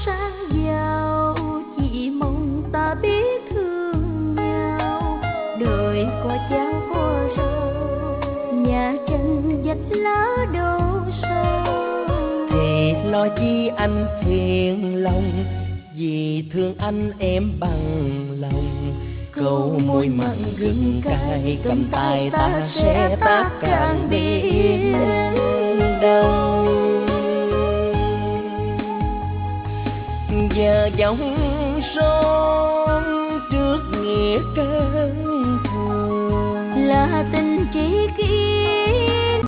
sang giàu, chỉ mong ta biết thương nhau. Đời có cháo có rau, nhà tranh vách lá đổ sâu. Thì lo chi anh phiền lòng, vì thương anh em bằng lòng. Câu môi mặn gừng cay, cầm tay ta sẽ tác càng biển đông. Giờ dòng sông trước nghĩa cơn thù, là tình chỉ kia